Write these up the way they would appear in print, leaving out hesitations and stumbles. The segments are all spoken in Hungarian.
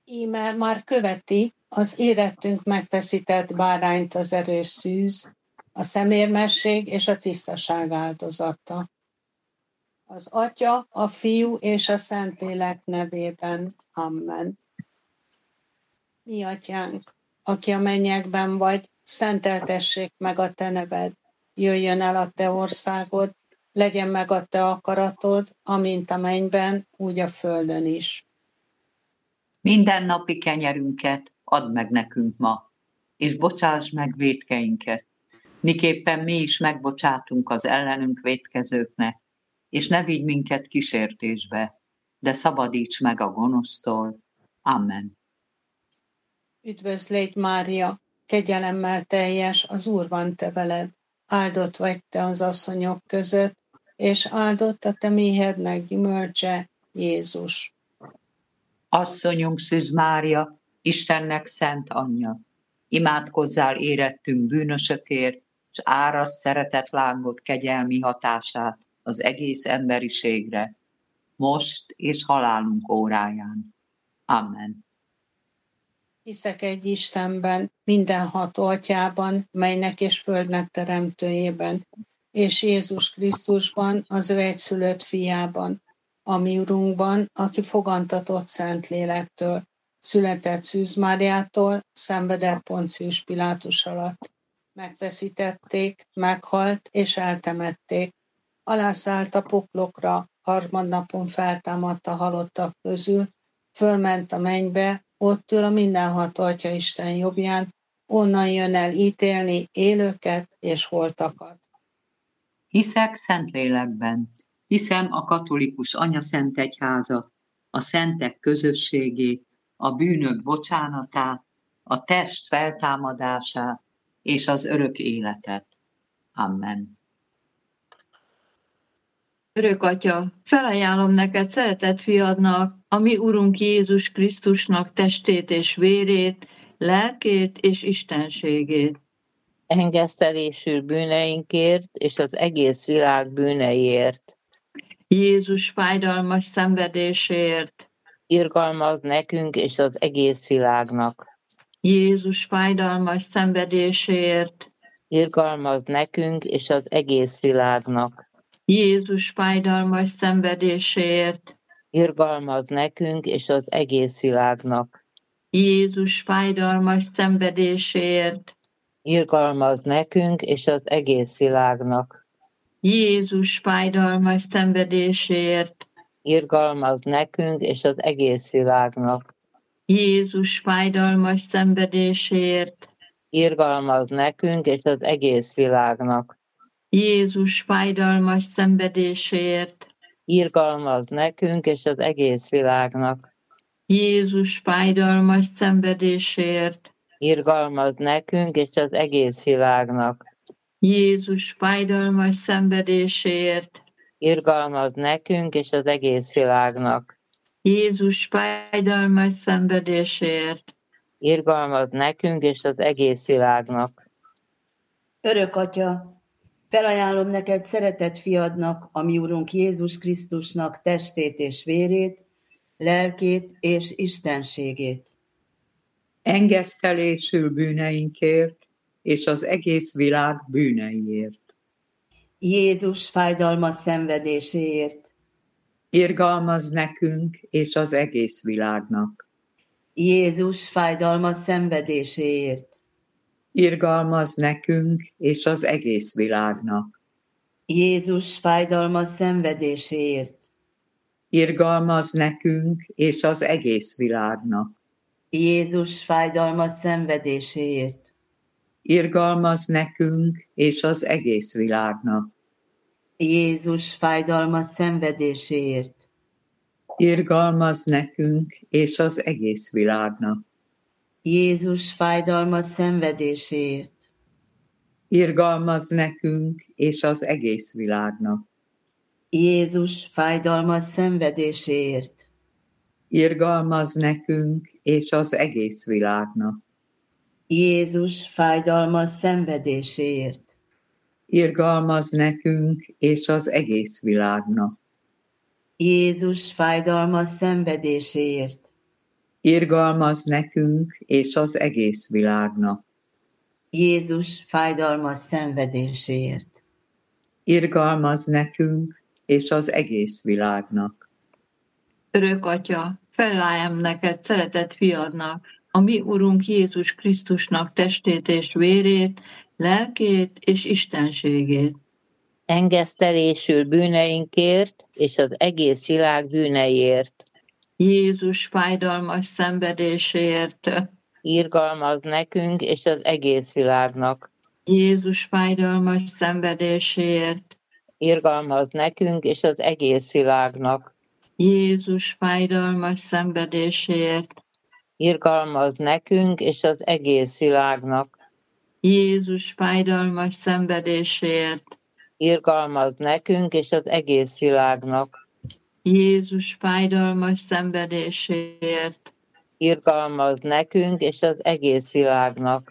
Íme már követi az érettünk megfeszített bárányt az erős szűz, a szemérmesség és a tisztaság áldozata. Az Atya, a Fiú és a Szentlélek nevében. Amen. Mi Atyánk, aki a mennyekben vagy, szenteltessék meg a te neved. Jöjjön el a te országod, legyen meg a te akaratod, amint a mennyben, úgy a földön is. Mindennapi kenyerünket add meg nekünk ma, és bocsáss meg vétkeinket, miképpen mi is megbocsátunk az ellenünk vétkezőknek, és ne vigy minket kísértésbe, de szabadíts meg a gonosztól. Amen. Üdvözlégy Mária, kegyelemmel teljes, az Úr van te veled, áldott vagy te az asszonyok között, és áldott a te méhednek gyümölcse, Jézus. Asszonyunk Szűz Mária, Istennek szent anyja, imádkozzál érettünk bűnösökért, s árasd szeretetlángot kegyelmi hatását az egész emberiségre, most és halálunk óráján. Amen. Hiszek egy Istenben, mindenható Atyában, melynek és földnek teremtőjében, és Jézus Krisztusban, az ő egyszülött fiában, a mi Urunkban, aki fogantatott Szentlélektől, született Szűz Máriától, szenvedett Poncius Pilátus alatt. Megfeszítették, meghalt és eltemették. Alászállt a poklokra, harmadnapon feltámadt a halottak közül, fölment a mennybe, ott ül a mindenható Atya Isten jobbján, onnan jön el ítélni élőket és holtakat. Hiszek Szentlélekben, hiszem a katolikus anyaszentegyházat, a szentek közösségét, a bűnök bocsánatát, a test feltámadását és az örök életet. Amen. Örök Atya, felajánlom neked szeretett fiadnak, a mi Urunk Jézus Krisztusnak testét és vérét, lelkét és istenségét. Engesztelésül bűneinkért és az egész világ bűneiért. Jézus fájdalmas szenvedéséért. Irgalmaz nekünk és az egész világnak. Jézus fájdalmas szenvedéséért. Irgalmaz nekünk és az egész világnak. Jézus fájdalmas szenvedéséért. Irgalmaz nekünk és az egész világnak. Jézus fájdalmas szenvedéséért. Irgalmaz nekünk és az egész világnak. Jézus fájdalmas szenvedéséért. Irgalmaz nekünk és az egész világnak. Jézus fájdalmas szenvedéséért. Irgalmaz nekünk és az egész világnak. Jézus fájdalmas szenvedéséért. Irgalmaz nekünk és az egész világnak. Jézus fájdalmas szenvedéséért. Irgalmaz nekünk és az egész világnak. Jézus fájdalmas szenvedéséért. Irgalmaz nekünk és az egész világnak. Jézus fájdalmas szenvedéséért. Irgalmaz nekünk és az egész világnak. Örök Atya, felajánlom neked szeretett fiadnak, a mi Urunk Jézus Krisztusnak testét és vérét, lelkét és istenségét. Engesztelésül bűneinkért és az egész világ bűneiért. Jézus fájdalmas szenvedéséért. Irgalmaz nekünk és az egész világnak. Jézus fájdalmas szenvedéséért. Irgalmaz nekünk és az egész világnak. Jézus fájdalmas szenvedéséért. Irgalmaz nekünk és az egész világnak. Jézus fájdalmas szenvedéséért. Irgalmaz nekünk és az egész világnak. Jézus fájdalmas szenvedéséért. Irgalmaz nekünk és az egész világnak. Jézus fájdalmas szenvedéséért. Irgalmaz nekünk és az egész világnak. Jézus fájdalmas szenvedéséért. Irgalmaz nekünk és az egész világnak. Jézus fájdalmas szenvedéséért. Irgalmaz nekünk és az egész világnak. Jézus fájdalmas szenvedéséért. Irgalmaz nekünk és az egész világnak. Jézus fájdalmas szenvedéséért. Irgalmaz nekünk és az egész világnak. Örök Atya, felálljam neked szeretett fiadnak, a mi Urunk Jézus Krisztusnak testét és vérét, lelkét és istenségét. Engesztelésül bűneinkért és az egész világ bűneiért. Jézus fájdalmas szenvedéséért. Irgalmaz nekünk és az egész világnak. Jézus fájdalmas szenvedéséért. Irgalmaz nekünk és az egész világnak. Jézus fájdalmas szenvedéséért. Irgalmaz nekünk és az egész világnak. Jézus fájdalmas szenvedéséért. Irgalmaz nekünk és az egész világnak. Jézus fájdalmas szenvedéséért. Irgalmaz nekünk és az egész világnak.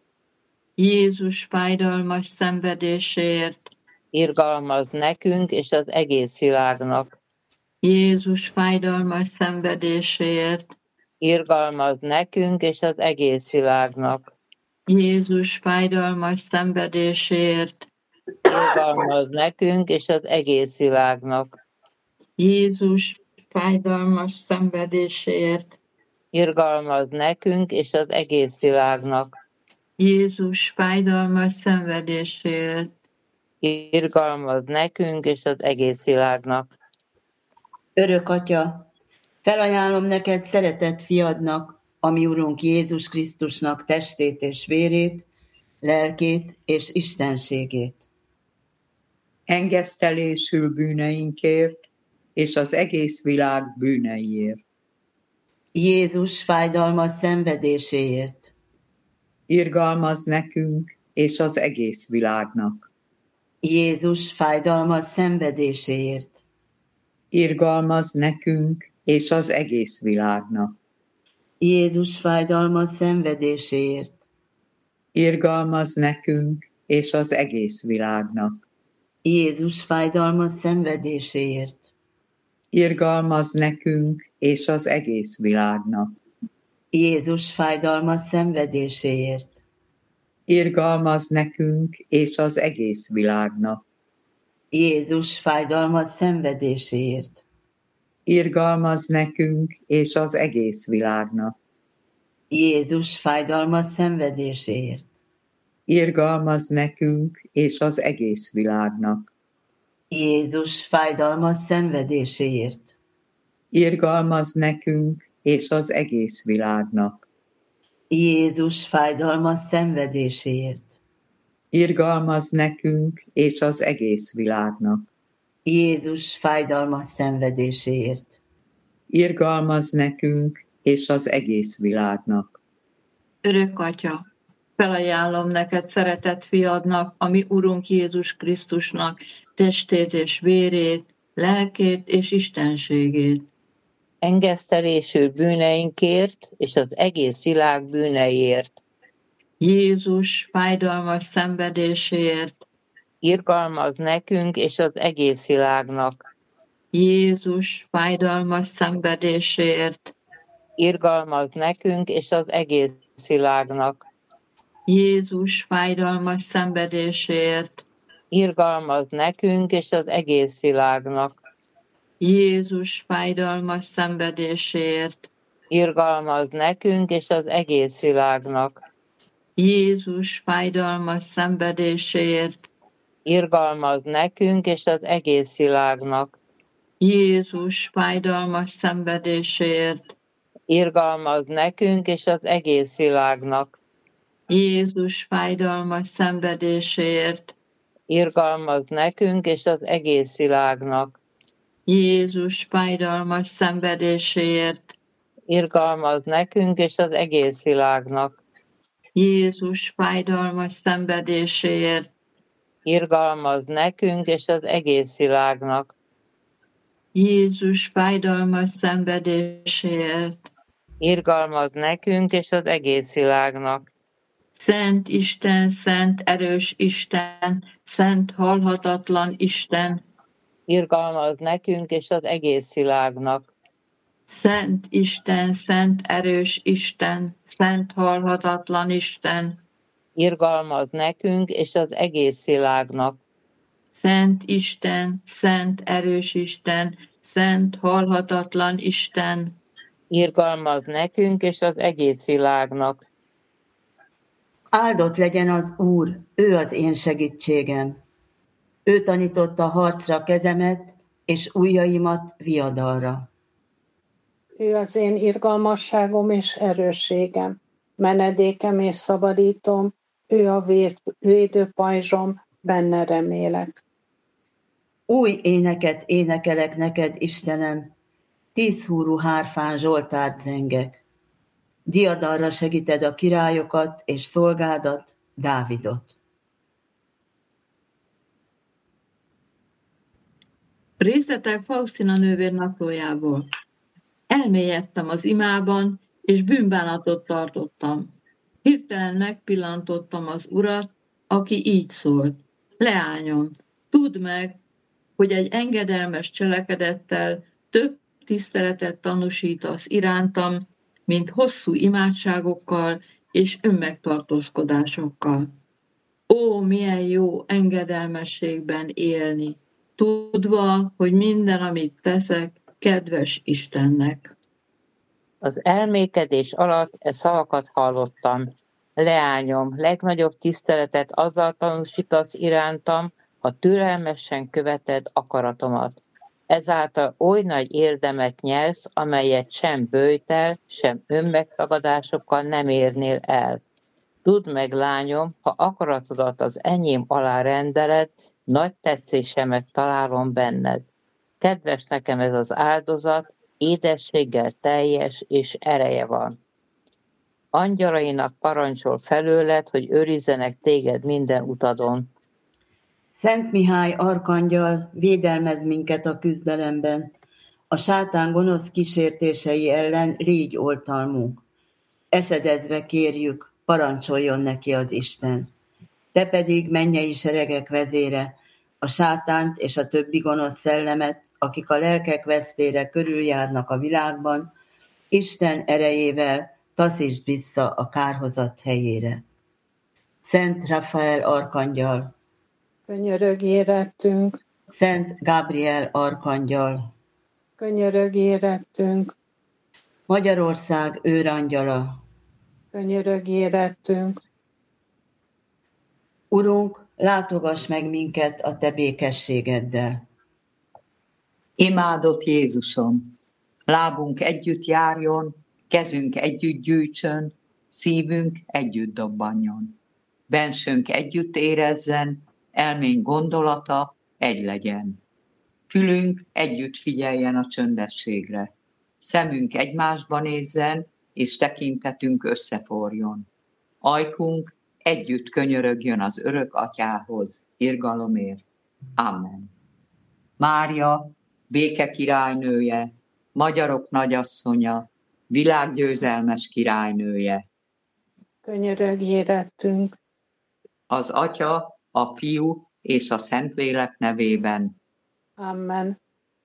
Jézus fájdalmas szenvedéséért. Irgalmaz nekünk és az egész világnak. Jézus fájdalmas szenvedéséért. Irgalmaz nekünk és az egész világnak. Jézus fájdalmas szenvedéséért. Irgalmaz nekünk és az egész világnak. Jézus fájdalmas szenvedéséért. Irgalmaz nekünk és az egész világnak. Jézus fájdalmas szenvedéséért. Irgalmaz nekünk és az egész világnak. Örök Atya, felajánlom neked szeretett fiadnak, a mi Urunk Jézus Krisztusnak testét és vérét, lelkét és istenségét. Engesztelésül bűneinkért és az egész világ bűneiért. Jézus fájdalmas szenvedéséért. Irgalmaz nekünk és az egész világnak. Jézus fájdalmas szenvedéséért. Irgalmaz nekünk és az egész világnak. Jézus fájdalmas szenvedéséért. Irgalmaz nekünk és az egész világnak. Jézus fájdalmas szenvedéséért. Irgalmaz nekünk és az egész világnak. Jézus fájdalmas szenvedéséért. Irgalmaz nekünk és az egész világnak. Jézus fájdalmas szenvedéséért. Irgalmaz nekünk és az egész világnak. Jézus fájdalmas szenvedéséért. Irgalmaz nekünk és az egész világnak. Jézus fájdalmas szenvedéséért. Irgalmaz nekünk és az egész világnak. Jézus fájdalmas szenvedéséért. Irgalmaz nekünk és az egész világnak. Jézus fájdalmas szenvedéséért. Irgalmaz nekünk és az egész világnak. Örök Atya, felajánlom neked szeretett fiadnak, a mi Urunk Jézus Krisztusnak testét és vérét, lelkét és istenségét. Engesztelésül bűneinkért és az egész világ bűneiért. Jézus fájdalmas szenvedéséért. Irgalmaz nekünk és az egész világnak. Jézus fájdalmas szenvedéséért. Irgalmaz nekünk és az egész világnak. Jézus fájdalmas szenvedéséért. Irgalmaz nekünk és az egész világnak. Jézus fájdalmas szenvedéséért. Irgalmaz nekünk és az egész világnak. Jézus fájdalmas szenvedéséért. Irgalmaz nekünk és az egész világnak. Jézus fájdalmas szenvedéséért. Irgalmaz nekünk és az egész világnak. Jézus fájdalmas szenvedéséért. Irgalmaz nekünk és az egész világnak. Jézus fájdalmas szenvedéséért. Irgalmaz nekünk és az egész világnak. Jézus fájdalmas szenvedéséért. Irgalmaz nekünk és az egész világnak. Jézus fájdalmas szenvedéséért. Irgalmaz nekünk és az egész világnak. Szent Isten, szent erős Isten, szent halhatatlan Isten, Irgalmaz nekünk és az egész világnak. Szent Isten, szent erős Isten, szent halhatatlan Isten, Irgalmaz nekünk és az egész világnak. Szent Isten, szent erős Isten, szent halhatatlan Isten, Irgalmaz nekünk és az egész világnak. Áldott legyen az Úr, ő az én segítségem. Ő tanította harcra kezemet, és ujjaimat viadalra. Ő az én irgalmasságom és erősségem, menedékem és szabadítom, ő a védőpajzsom, benne remélek. Új éneket énekelek neked, Istenem, 10 húrú hárfán zsoltárt zengek. Diadalra segíted a királyokat és szolgádat, Dávidot. Részletek Faustina nővér naplójából. Elmélyedtem az imában, és bűnbánatot tartottam. Hirtelen megpillantottam az Urat, aki így szólt. Leányom, tudd meg, hogy egy engedelmes cselekedettel több tiszteletet tanúsítasz irántam, mint hosszú imádságokkal és önmegtartózkodásokkal. Ó, milyen jó engedelmességben élni, tudva, hogy minden, amit teszek, kedves Istennek. Az elmékedés alatt e szavakat hallottam. Leányom, legnagyobb tiszteletet azzal tanúsítasz irántam, ha türelmesen követed akaratomat. Ezáltal oly nagy érdemet nyersz, amelyet sem böjtel, sem önmegtagadásokkal nem érnél el. Tudd meg, lányom, ha akaratodat az enyém alá rendeled, nagy tetszésemet találom benned. Kedves nekem ez az áldozat, édességgel teljes és ereje van. Angyalainak parancsol felőled, hogy őrizzenek téged minden utadon. Szent Mihály arkangyal, védelmez minket a küzdelemben. A sátán gonosz kísértései ellen légy oltalmunk. Esedezve kérjük, parancsoljon neki az Isten. Te pedig, mennyei seregek vezére, a sátánt és a többi gonosz szellemet, akik a lelkek vesztére körüljárnak a világban, Isten erejével taszítsd vissza a kárhozat helyére. Szent Rafael arkangyal, Könyörög érettünk, Szent Gabriel arkangyal, könyörög érettünk, Magyarország őrangyala, könyörög érettünk. Urunk, látogass meg minket a te békességeddel. Imádott Jézusom, lábunk együtt járjon, kezünk együtt gyűjtsön, szívünk együtt dobbanjon. Bensőnk együtt érezzen, elménk gondolata egy legyen. Fülünk együtt figyeljen a csöndességre. Szemünk egymásba nézzen, és tekintetünk összeforjon. Ajkunk együtt könyörögjön az örök atyához, irgalomért. Amen. Mária, béke királynője, magyarok nagyasszonya, világgyőzelmes királynője. Könyörög érettünk, Az Atya, a Fiú és a Szentlélek nevében. amen.